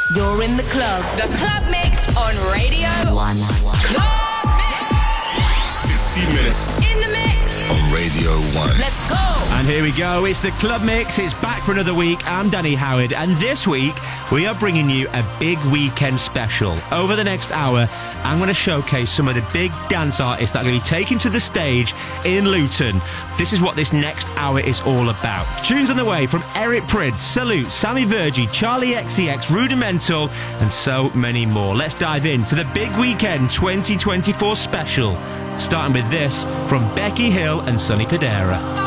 You're in the club. The Club Mix on Radio 1. Club Mix. 60 minutes. In the mix. On Radio 1. Let's go. And here we go. It's the Club Mix. It's back for another week. I'm Danny Howard. And this week, we are bringing you a big weekend special. Over the next hour, I'm going to showcase some of the big dance artists that are going to be taken to the stage in Luton. This is what this next hour is all about. Tunes on the way from Eric Prydz, Salute, Sammy Virgie, Charlie XCX, Rudimental, and so many more. Let's dive into the Big Weekend 2024 special. Starting with this from Becky Hill and Sonny Fodera.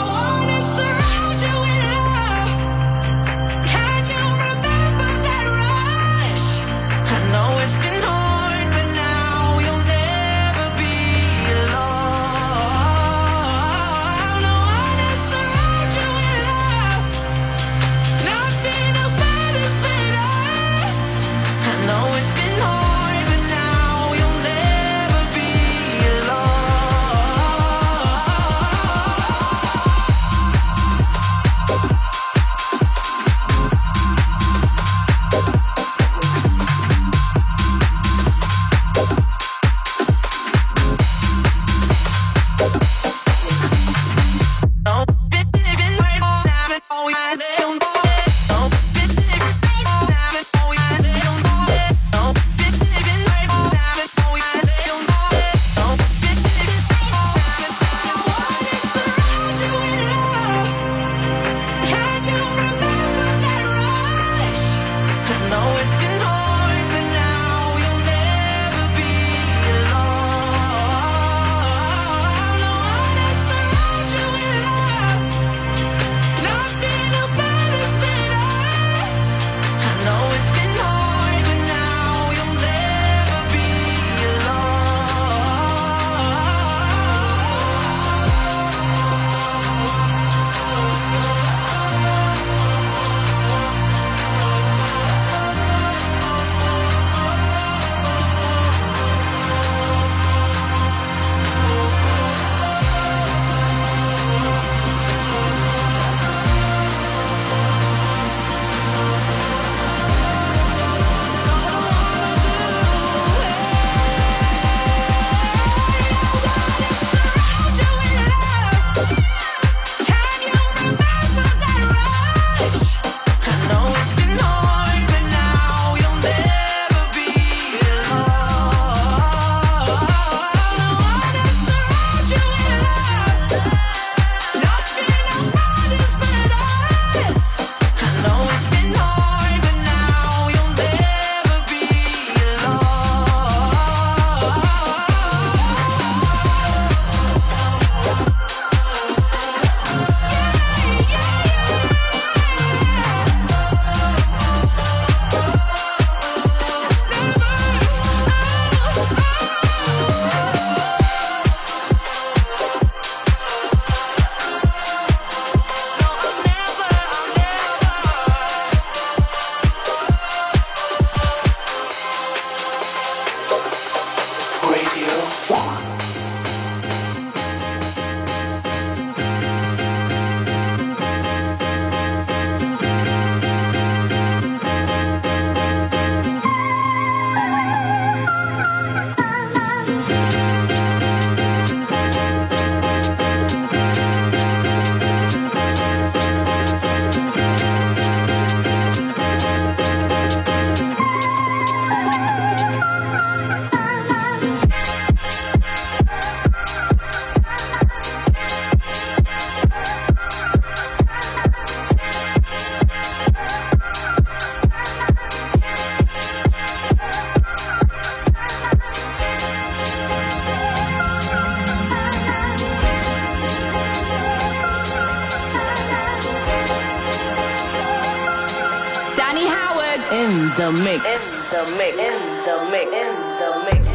The mix. In the mix. In the mix. In the mix.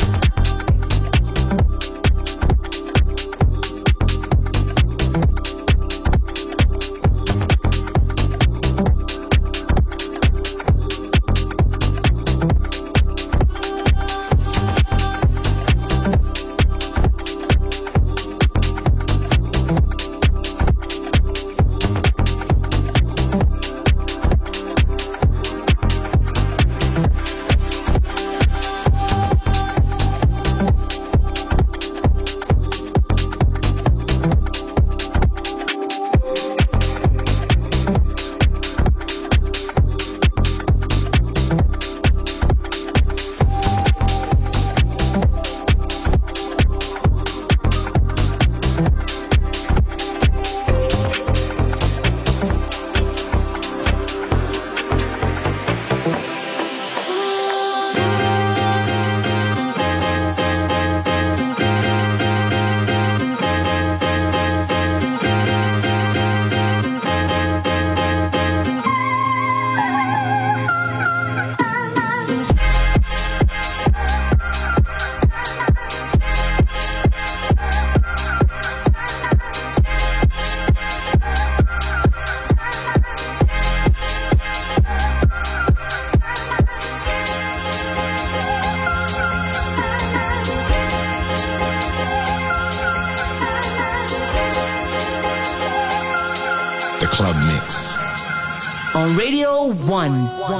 on Radio 1.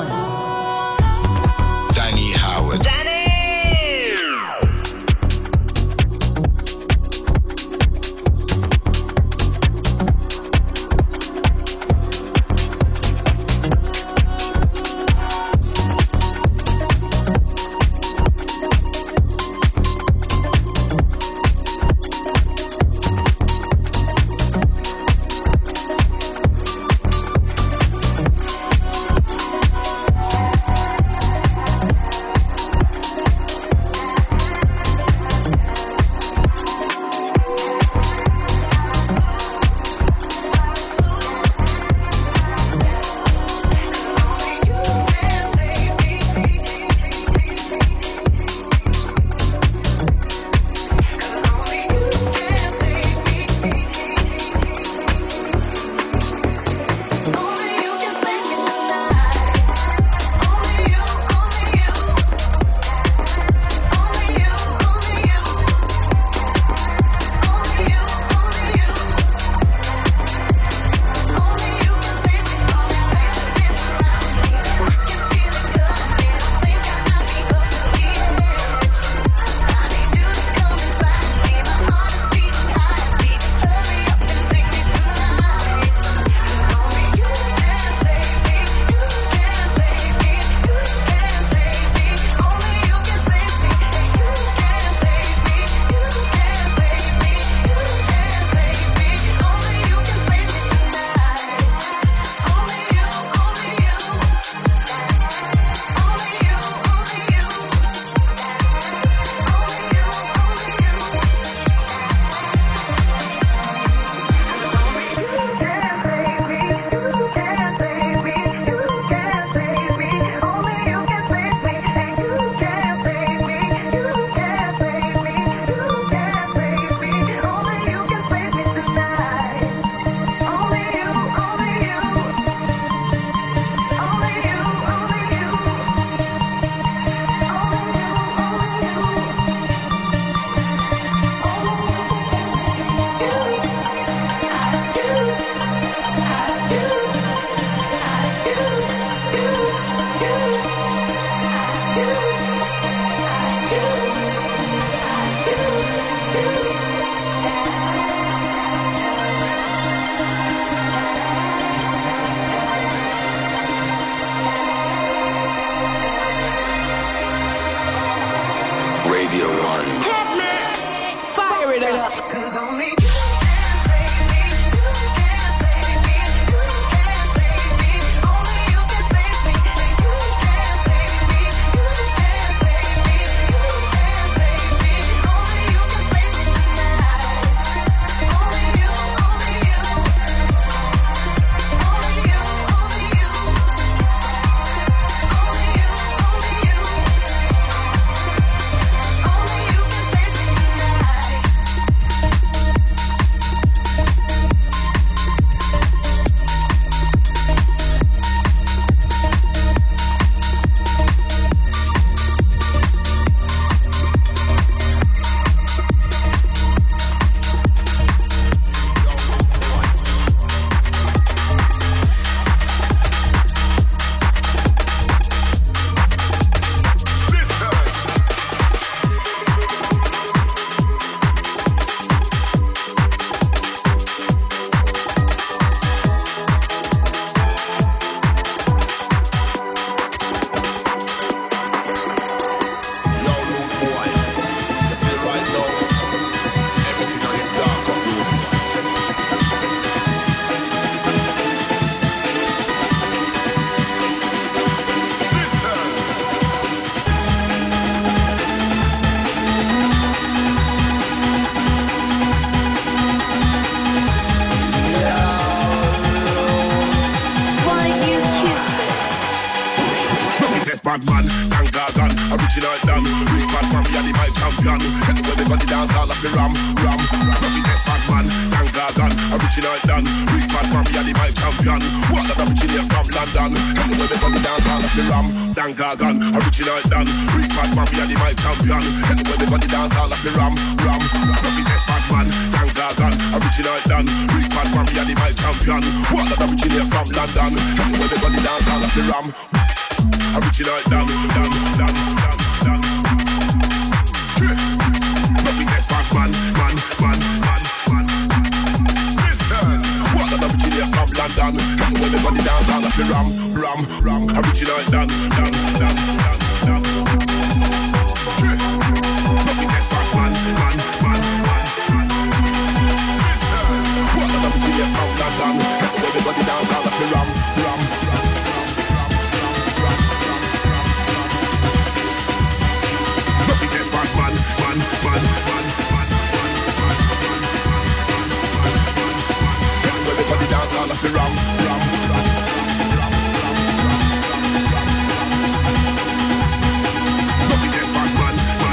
Danny Howard. bad man, thank God, original done. Big bad man, me and the mic champion. Anyway, they got the dance all of the ram. Robbie test bad man, thank God, original done. Big bad man, me and the mic champion. What the original from London. Anyway, they got the dance all of the ram. Thank God, original done. Big bad man, me and the mic champion. Anyway, they got the dance all of the ram. Robbie test bad man, gang gargan, original done. Big bad man, me and the mic champion. What that originate from London? Anywhere they got the dance, all of the ram. Original done. Nothing gets back, man. Listen, what that originate from London? Anywhere they got the dance, all of the ram. Original done. Nothing gets back, man. From London, everybody dance all of the ram. Nothing gets back, man. Everybody dance all of the ram. Nothing gets back, man.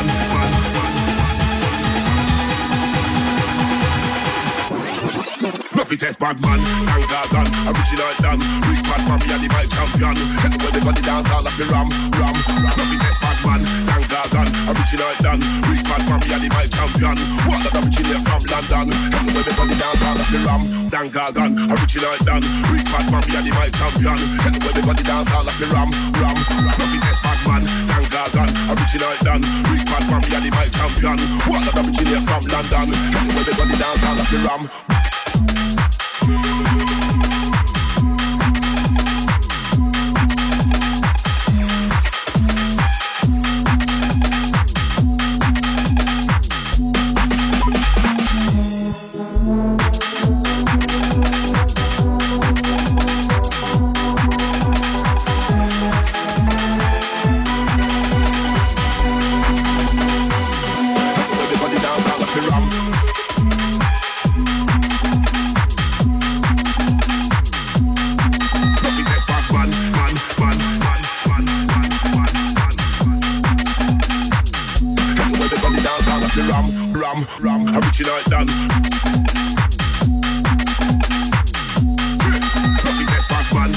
Nothing test bad man, gang gargan, original done. Big bad man, me and the mic champion. Anywhere they got the dance all of the ram. Nothing test bad man, gang gargan, original done. Big bad man, me and the mic champion. What that originate from London? Anywhere they got the dance all of the ram. Gang gargan, original done. Big bad man, me and the mic champion. Anywhere they got the dance all of the ram. Nothing test bad man, gang gargan, original done. Big bad man, me and the mic champion. What that originate from London? Anywhere they got the dance all of the ram. Ram, original done. Nothing gets back, man.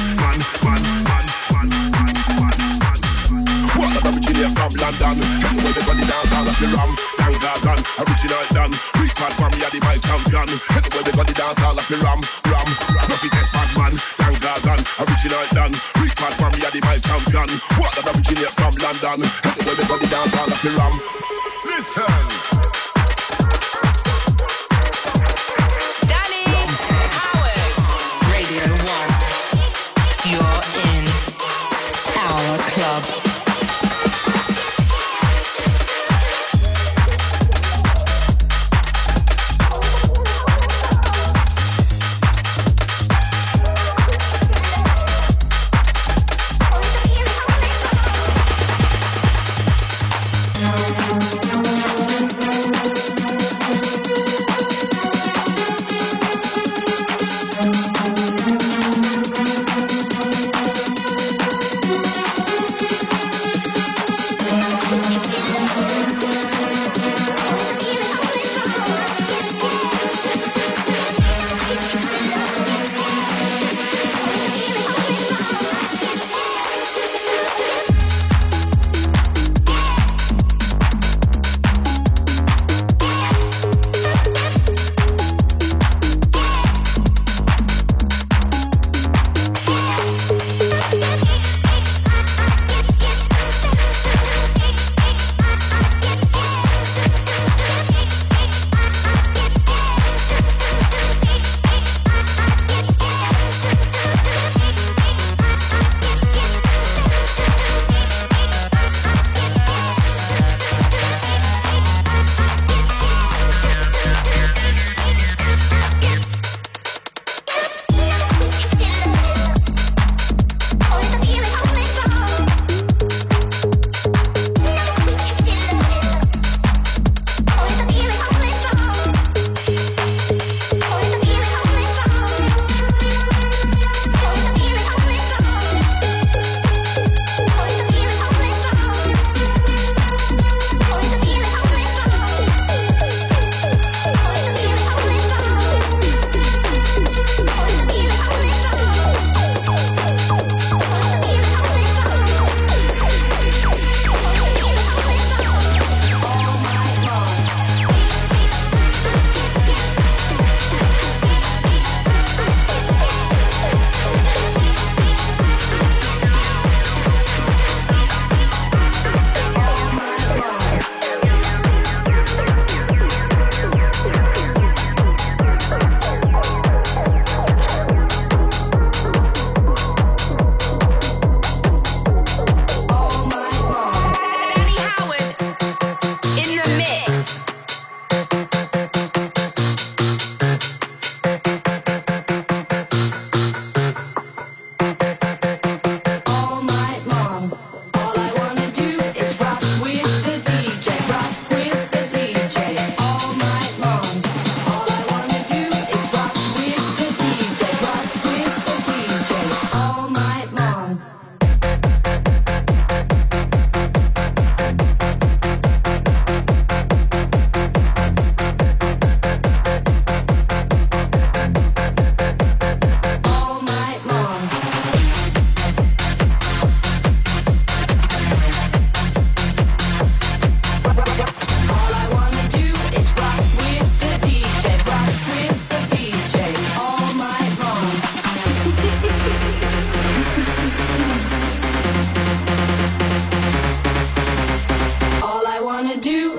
What that originate from London? Anywhere they got the dance all of the ram. Gang gargan, original done. Big bad man, me and the mic champion. Anywhere they got the dance all of the ram. Nothing gets back, man. Gang gargan, original done. Big bad man, me and the mic champion. What that originate from London? Anywhere they got the dance all of the ram. Listen. Club.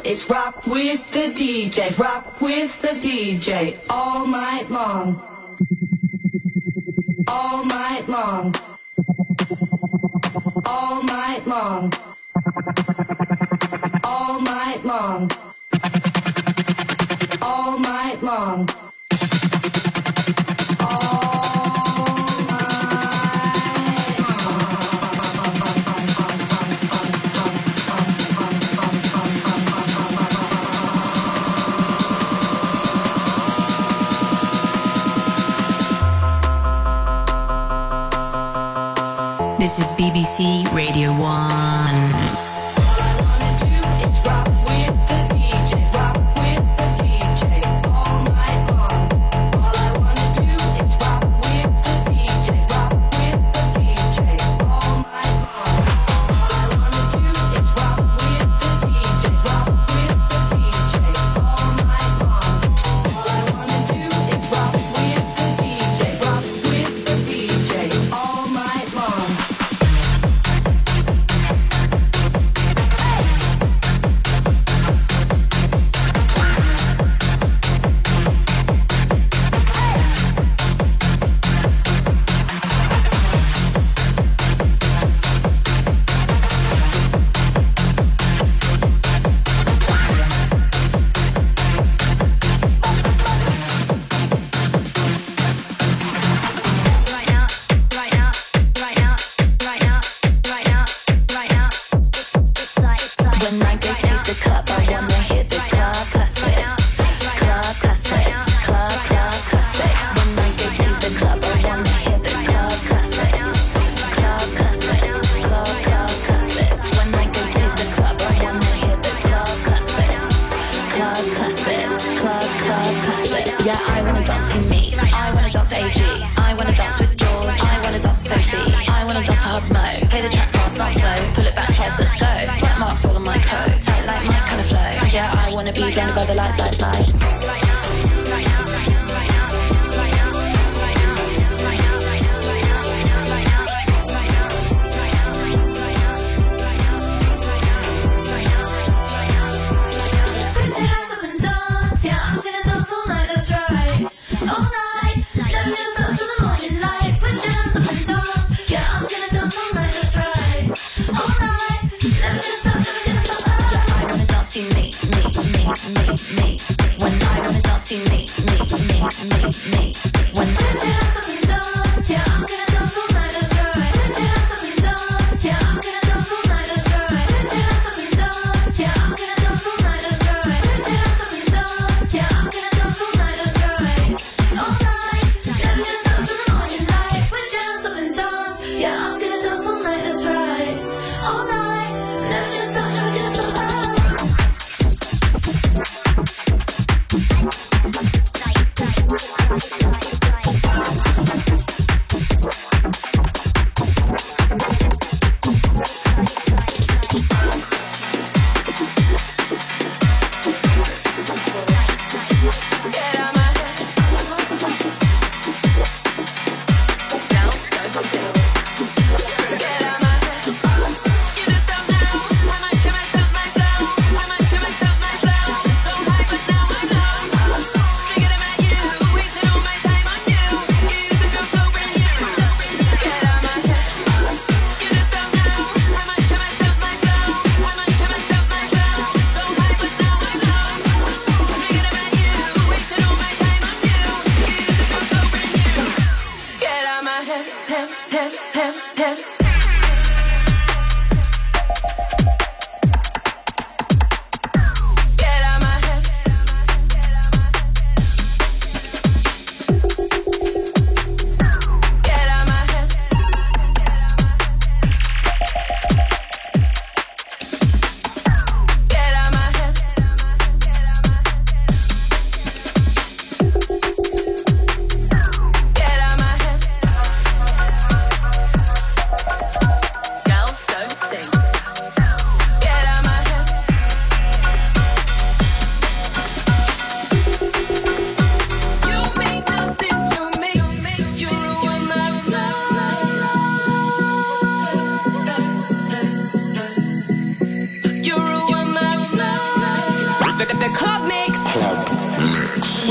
It's rock with the DJ, rock with the DJ, all night long. All night long. All night long. All night long. All night long. This is BBC Radio 1.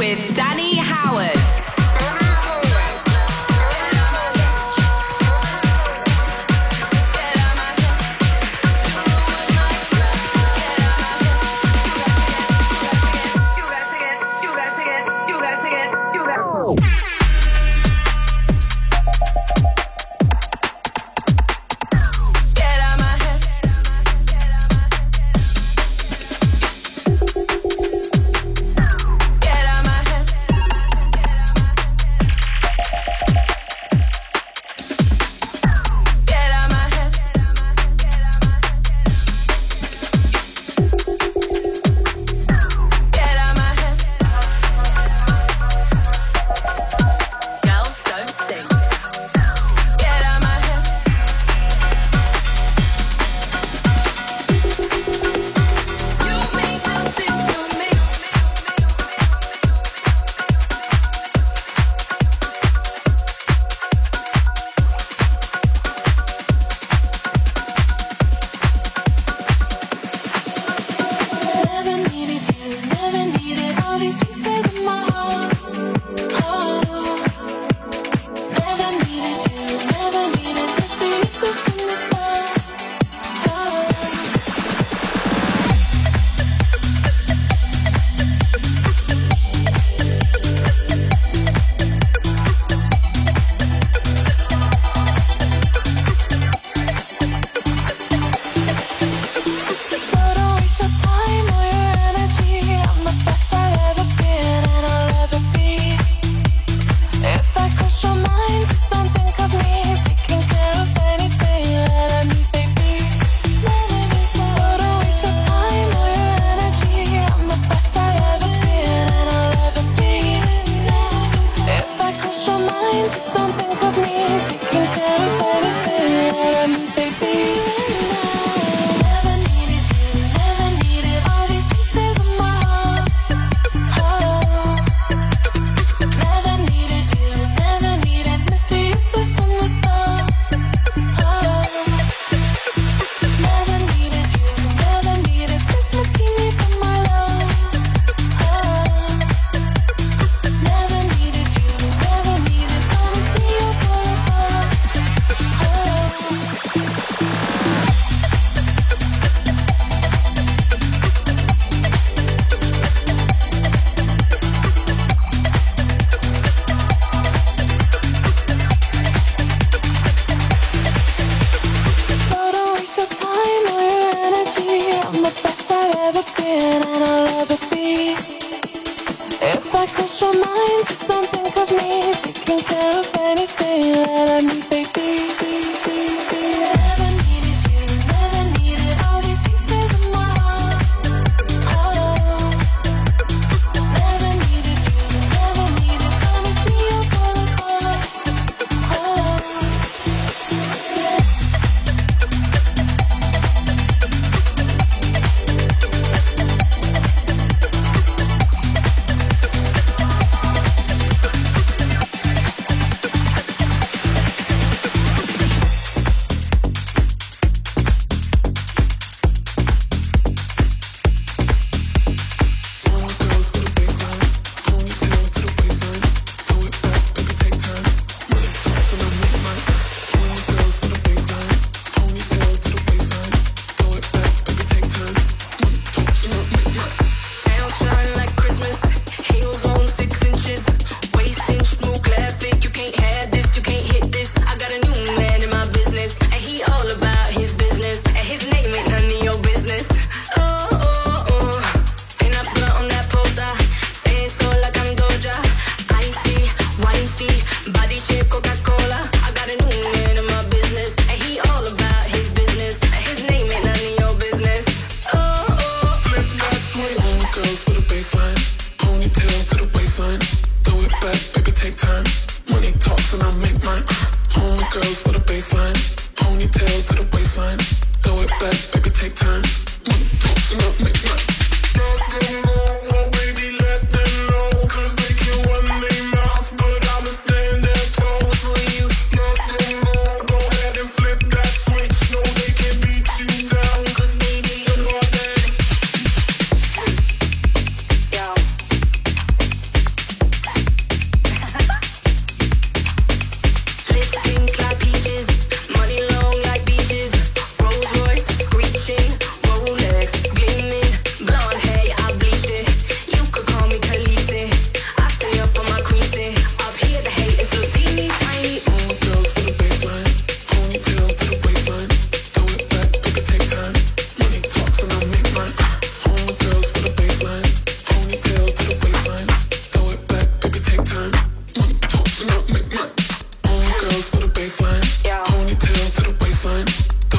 with Danny Howard. Get out my head.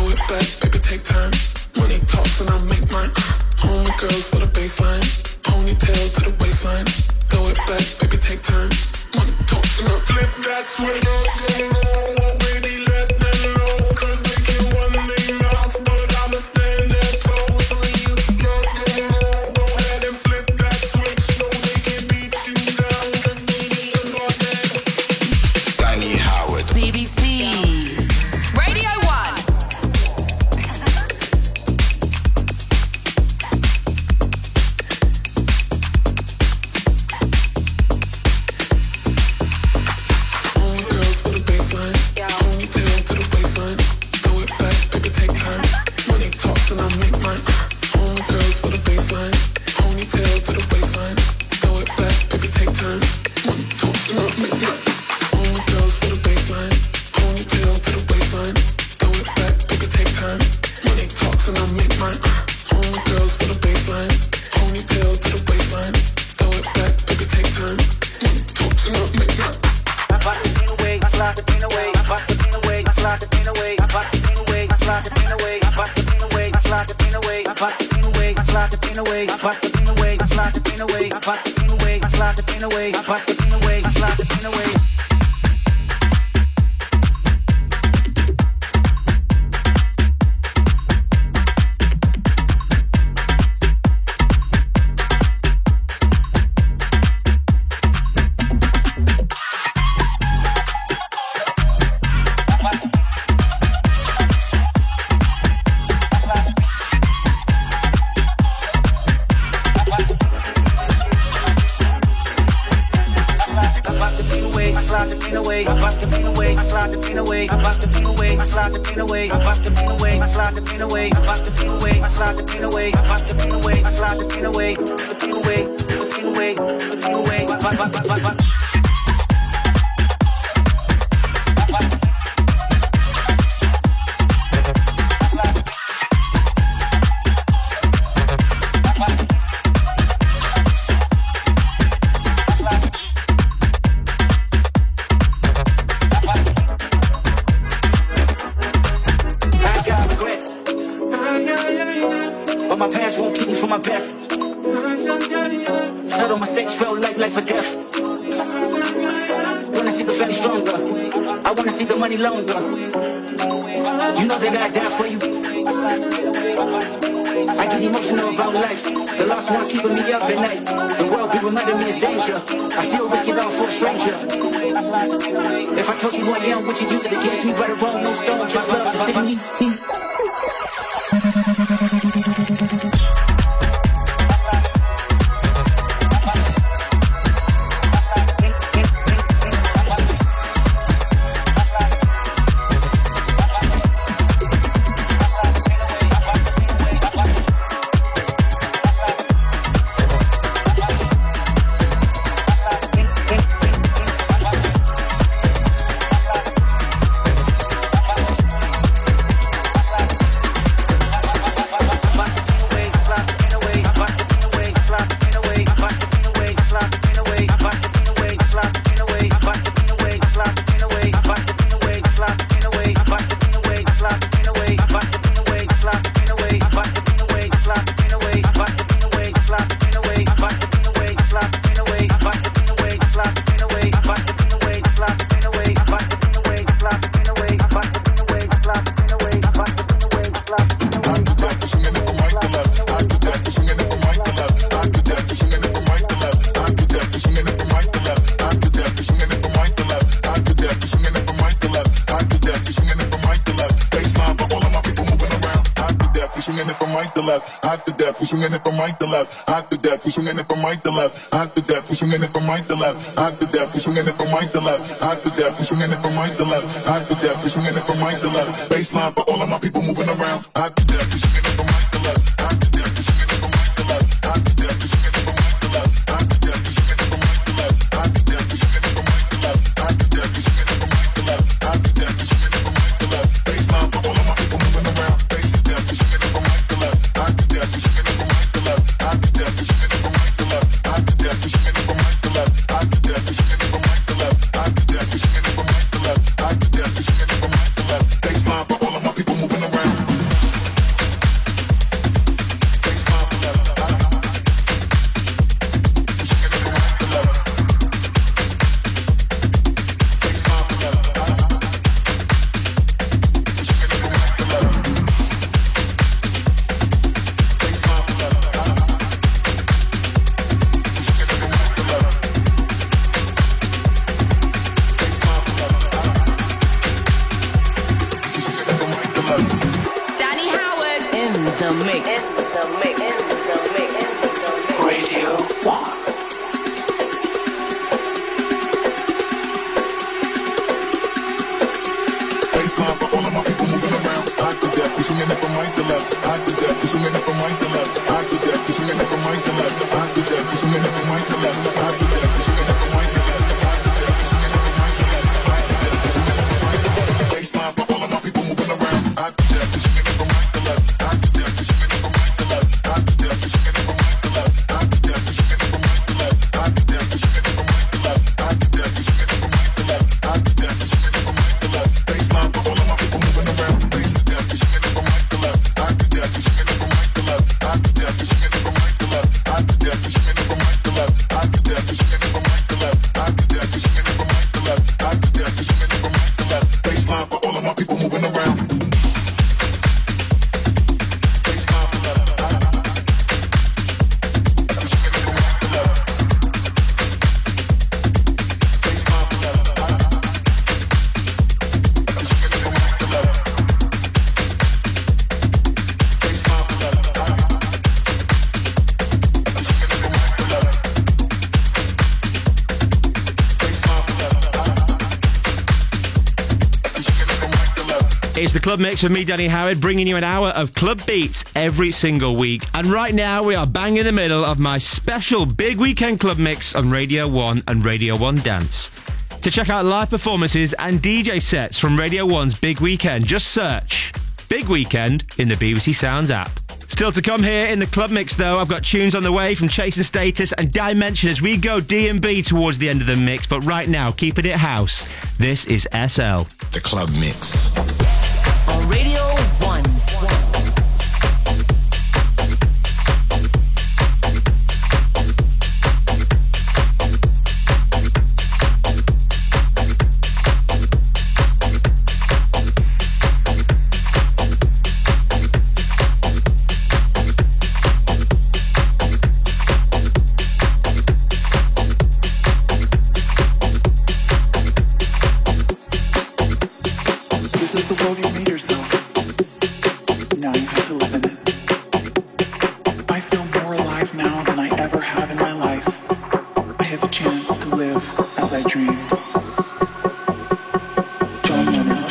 it back, baby, take time. Money talks and I make mine. All my girls for the baseline. Ponytail to the waistline. Throw it back, baby, take time. Money talks and I flip that switch. Already let them know, 'cause they can run their mouth, but I'ma stand there close for you. Let them know, go ahead and flip that switch. No, they can beat you down, 'cause baby, you're not there. Danny Howard. BBC Radio 1. All my girls for the baseline. Ponytail to the waistline. Throw it back, baby, take time. Money talks and I make mine. All my girls for the baseline. Ponytail to the waistline. Throw it back, baby, take time. Money talks and I make mine. All my girls for the baseline. Ponytail to the waistline. Throw it back, baby, take time. Money talks and I make mine. All my girls for the baseline. Ponytail to the waistline. Throw it back, baby, take time. Money talks and I make mine. I bust the pain away, I slide the pain away, I bust the pain away, I slide the pain away, I bust the pain away, I slide the pain away, I bust the pain away, I slide the pain away, I bust the pain away, I slide the pain away, I bust the pain away, I slide the pain away, I bust the pain away, I slide the pain away, I bust the pain away, I slide the pain away. I slide the pain away, I bust the pain away, I slide the pain away, I bust the pain away, I slide the pain away, I bust the pain away, I slide the pain away, I bust the pain away, I slide the pain away, I bust the pain away, I slide the pain away, the pain away, the pain away, the pain away, but my past won't keep me from my best. Blood on my stakes felt like life or death. Wanna see the family stronger, I wanna see the money longer. You know they gotta die for you. I get emotional about life. The lost ones keeping me up at night. The world be reminding me it's danger. I still risk it all for a stranger. If I told you who I am, would you use it against me? Right or wrong, no stone, just love to sit in me. swinging it from right to left, hot to death. We swinging it from right to left, hot to death. We swinging it from right to left, hot to death. We swinging it from right to left, hot to death. We swinging it from right to left, hot to death. We swinging it from right to left. Baseline for all of my people moving around, hot to death. We swinging it from right to left, hot to death. We swinging it from right to left, hot to death. We swinging it from right to left, hot to death. We swinging it from right to left, hot to death. We swinging it from right to left, hot to death. We swinging it from right to left, hot to death. We swinging it from right to left. Baseline for all of my people moving around, base to death. We swinging it from right to left, hot to death. We swinging it from right to left, hot to death. We swinging it from right to left, hot to death. We swinging it from right to left, hot to death. We swinging it from right to left, hot to death. We swinging it from right to left, hot to death. We swinging it from right to left. Baseline for all of my people moving around. the mix. Radio 1. Baseline for all of my people moving around. Hot to death, we swinging up from right to left. Hot to death, we swinging up from right to left. Hot to death, we swinging up from right to left. Hot to death, we swinging up from right to left. Hot to death, we swinging up from right to left. Hot to death, we swinging up from right to left. Hot to death, we swinging up from right to left. Baseline for all of my people moving around. Hot to death, we swinging up from right to left. Hot to death, we swinging up from right to left. Hot to death, we swinging up from right to left. Hot to death, we swinging up from right to left. Hot to death, we swinging up from right to left. Hot to death, we swinging up from right to left. Hot to death, we swinging up from right to left. Baseline for all of my people moving around. Bass to death, we swinging up from right to left. Hot to death, we swinging up from right to left. Hot to death, we swinging up from right to left. Hot to death, we swinging up from right to left. Hot to death, we swinging up from right to left. Hot to death, we swinging up from right to left. Hot to death, we swinging up from right to left. Baseline for all of my people moving around. It's the Club Mix with me, Danny Howard, bringing you an hour of club beats every single week. And right now, we are bang in the middle of my special big weekend club mix on Radio 1 and Radio 1 Dance. To check out live performances and DJ sets from Radio 1's Big Weekend, just search Big Weekend in the BBC Sounds app. Still to come here in the Club Mix, though, I've got tunes on the way from Chase and Status and Dimension as we go D&B towards the end of the mix. But right now, keeping it house, this is SL. The Club Mix. On Radio 1. This is the world you made yourself. Now you have to live in it. I feel more alive now than I ever have in my life. I have a chance to live as I dreamed. John Lennon.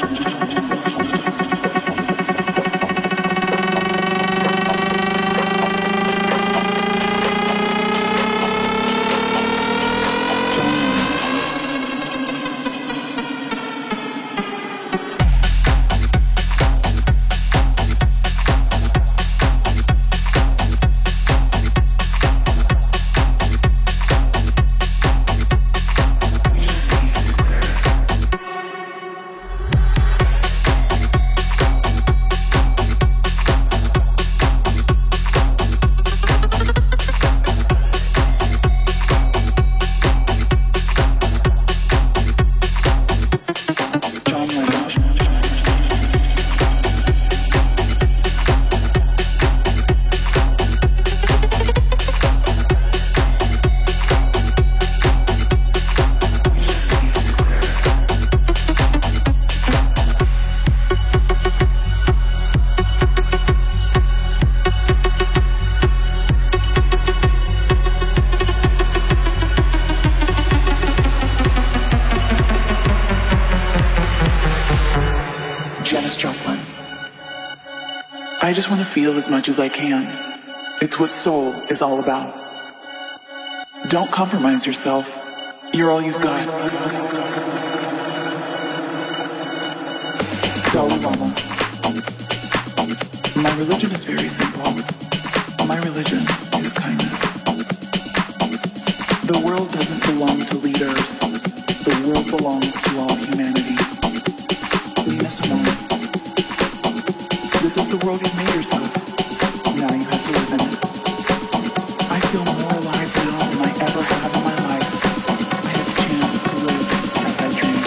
I just want to feel as much as I can. It's what soul is all about. Don't compromise yourself. You're all you've got. Dalai Lama. My religion is very simple. My religion is kindness. The world doesn't belong to leaders. The world belongs to all humanity. Nina Simone. This is the world you've made yourself. Now you have to live in it. I feel more alive now than I ever have in my life. I have a chance to live as I dream.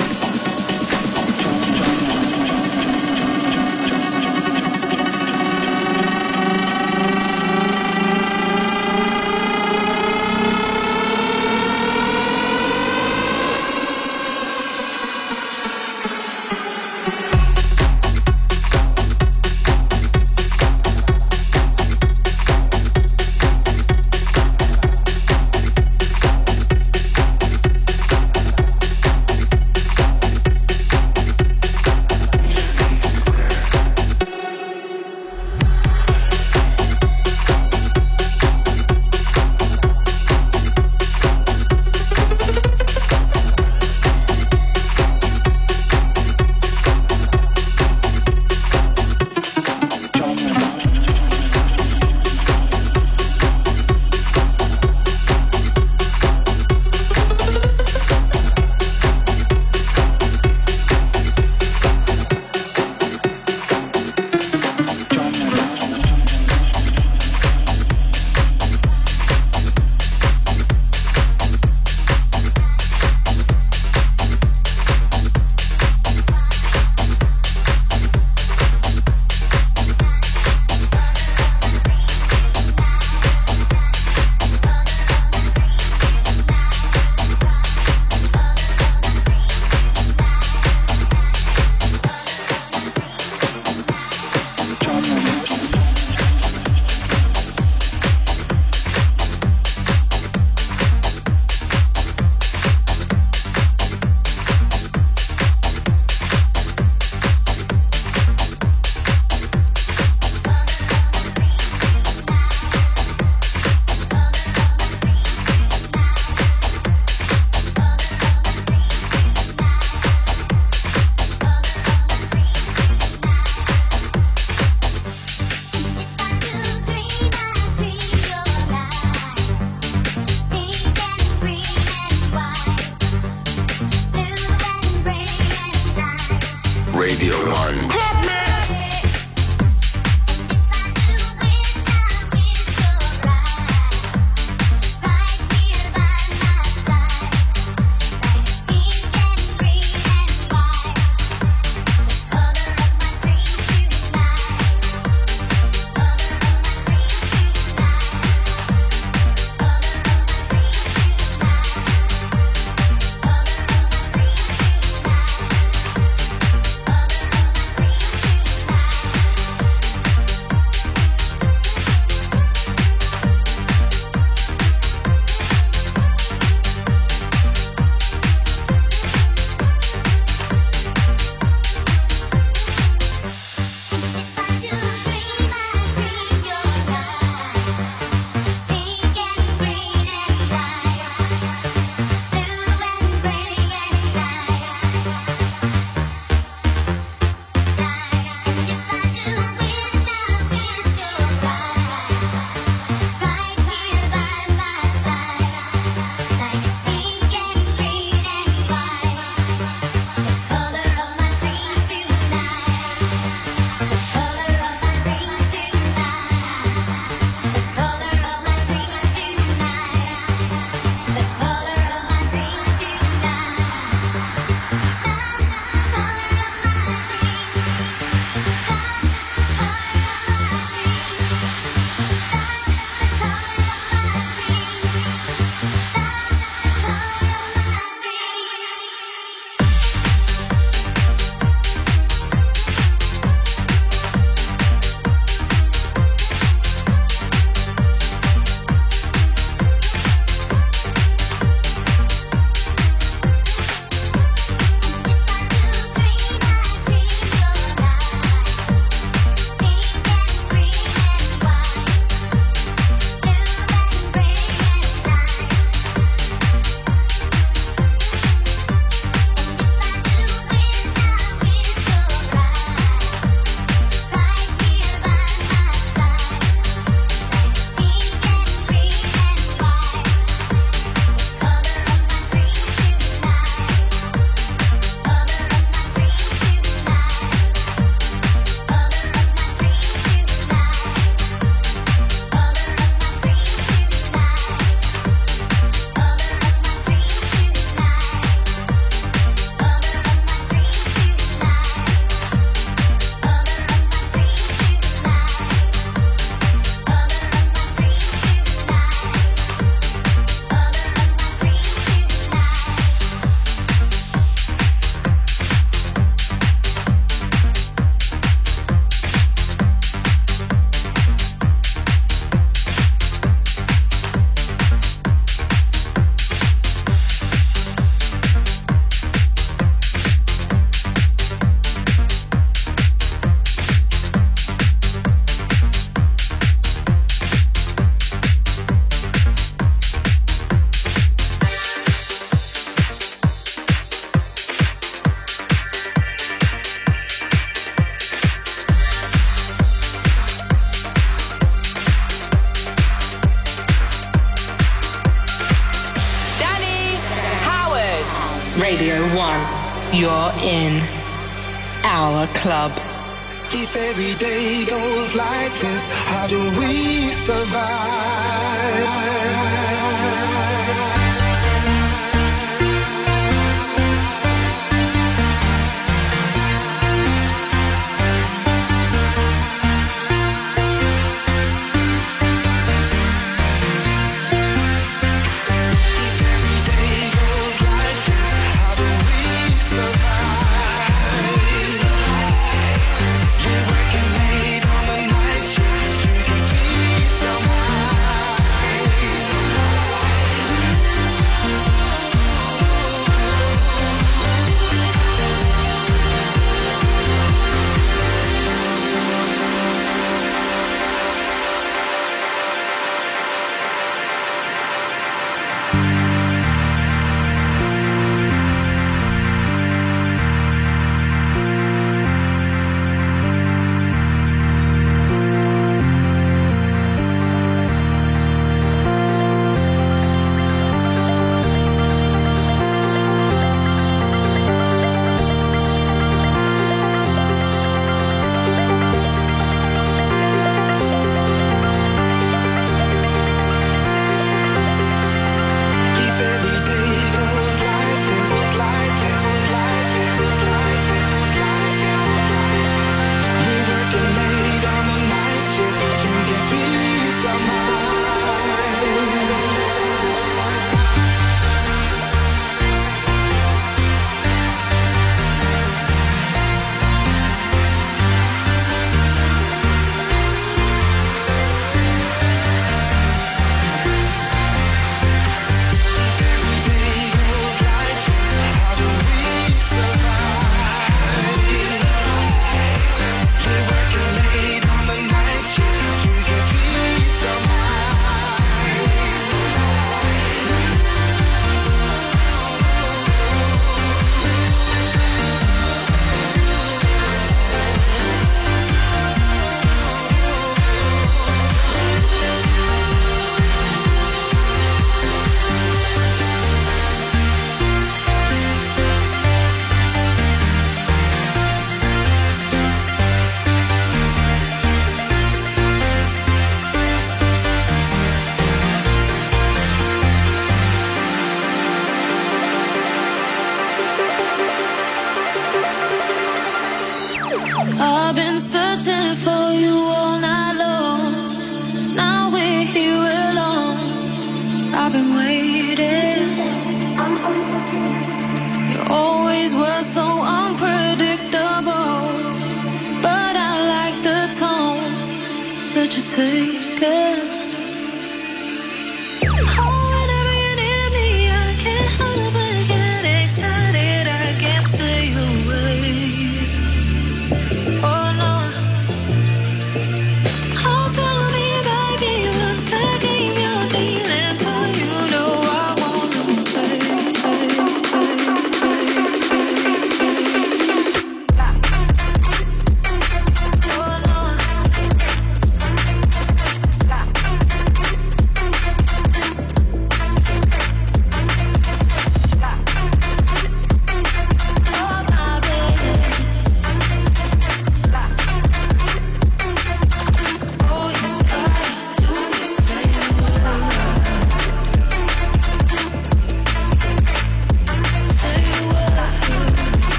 Radio 1. You're in our club. If every day goes like this, how do we survive?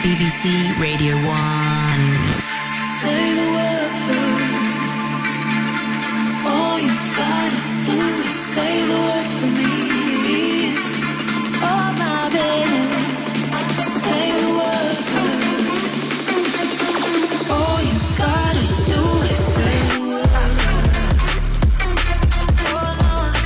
BBC Radio 1. Say the word. All you gotta do is say the word for me. Oh my baby, say the word. All you gotta do is say the word. Oh Lord.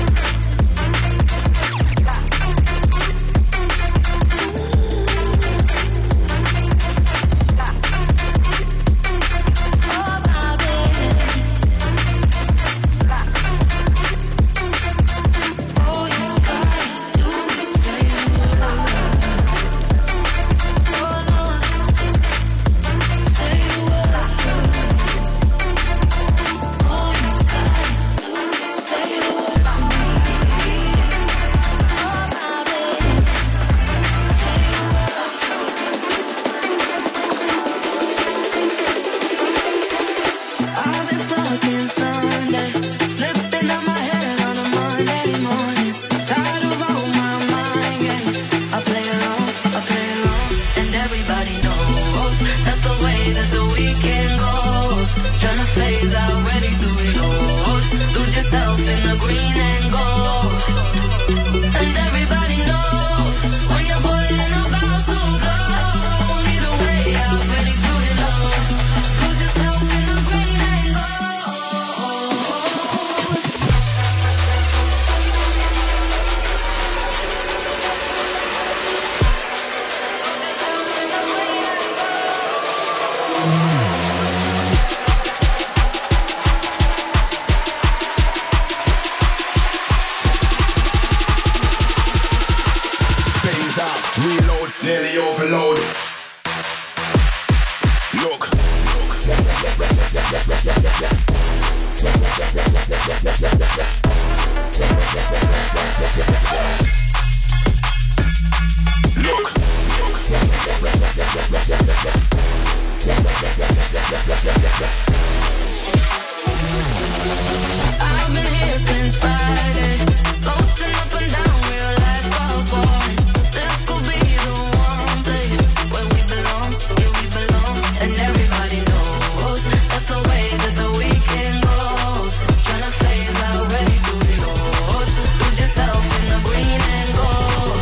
I've been here since Friday, floating up and down real life, oh boy. This could be the one place where we belong, yeah we belong. And everybody knows that's the way that the weekend goes. Tryna phase out, ready to reload. Lose yourself in the green and gold.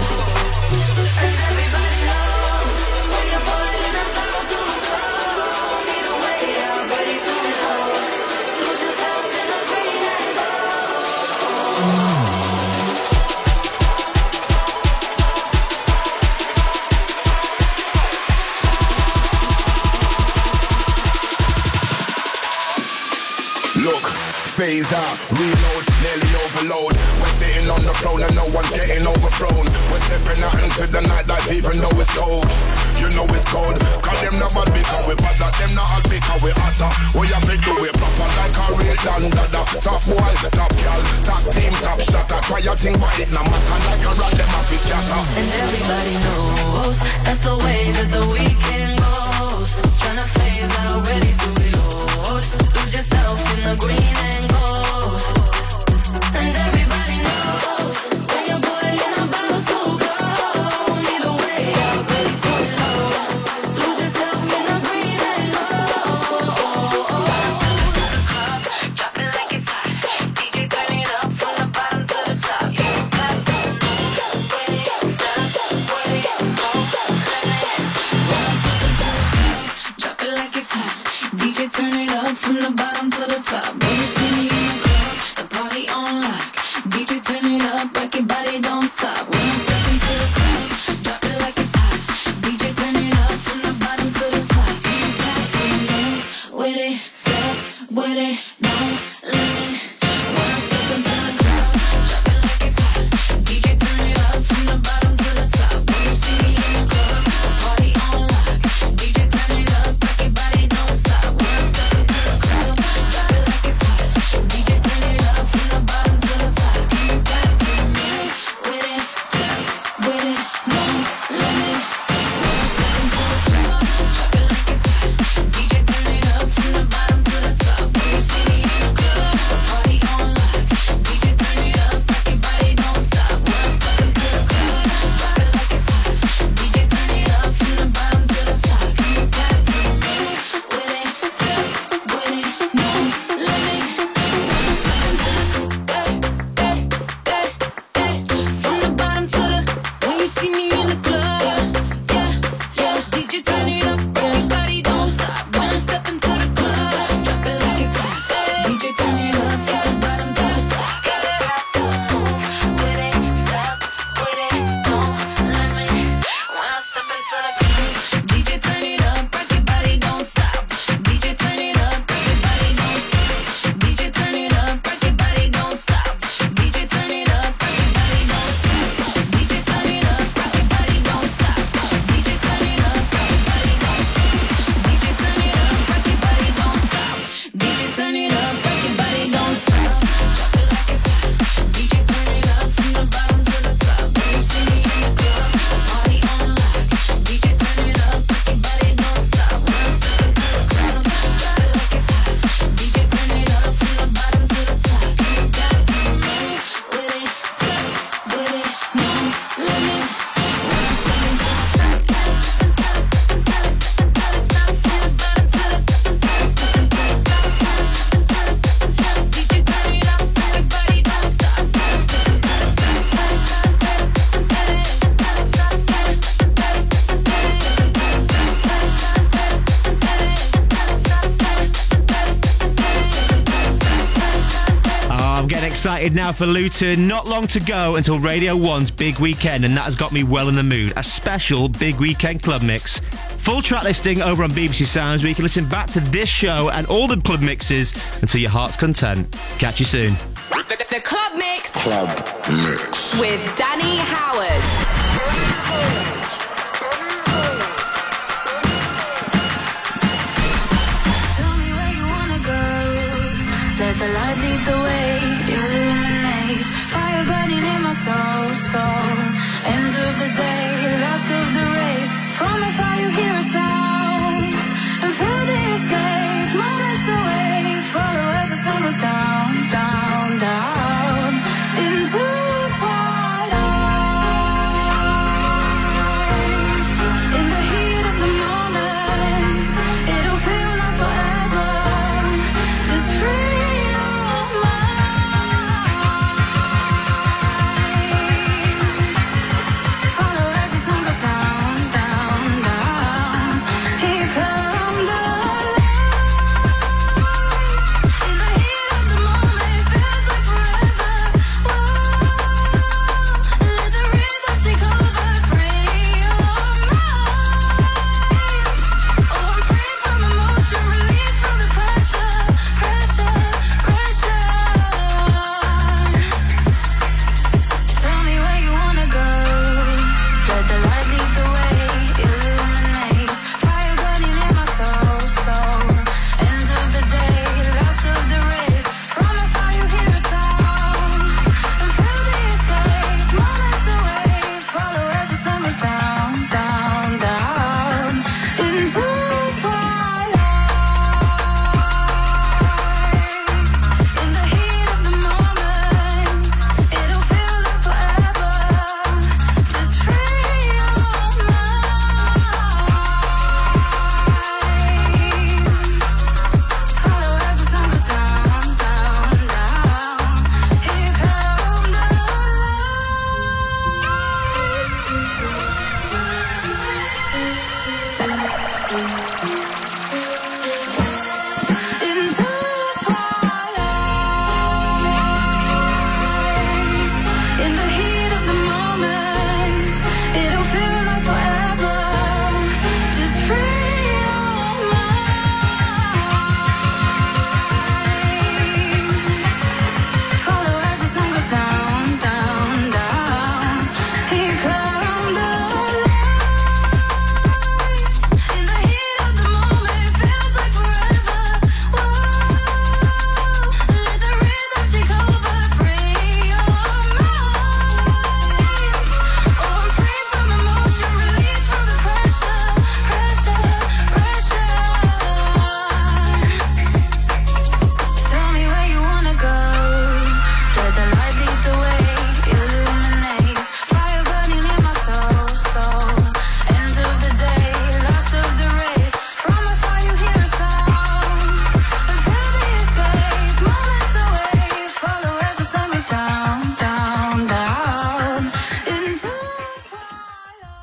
And everybody knows when you're boiling about to blow. Need a way out, ready to reload. Lose yourself in the green and gold. Look, phase out, reload, nearly overload. We're sitting on the throne and no one's getting overthrown. We're stepping out into the night life even though it's cold. You know it's cold, cause them not bad because we bad, them not hot because we hotter. We have to do it proper like a real dandada. Top boy, top girl, top team, top shotter. Try your thing but it no matter, like a rat them off his scatter. And everybody knows that's the way that the weekend goes. Tryna phase out, ready to reload. Lose yourself in the green and gold. And everybody knows when you're boiling about to blow. Need a way out, ready to reload. Lose yourself in the green and gold. Drop it like it's hot. DJ turn it up from the bottom to the top. You got to know when it stop, when it go. excited now for Luton. Not long to go until Radio 1's Big Weekend, and that has got me well in the mood. A special Big Weekend club mix. Full track listing over on BBC Sounds, where you can listen back to this show and all the club mixes until your heart's content. Catch you soon. The Club Mix. Club Mix. With Danny Howard. Let the light lead the way, illuminates fire burning in my soul. End of the day.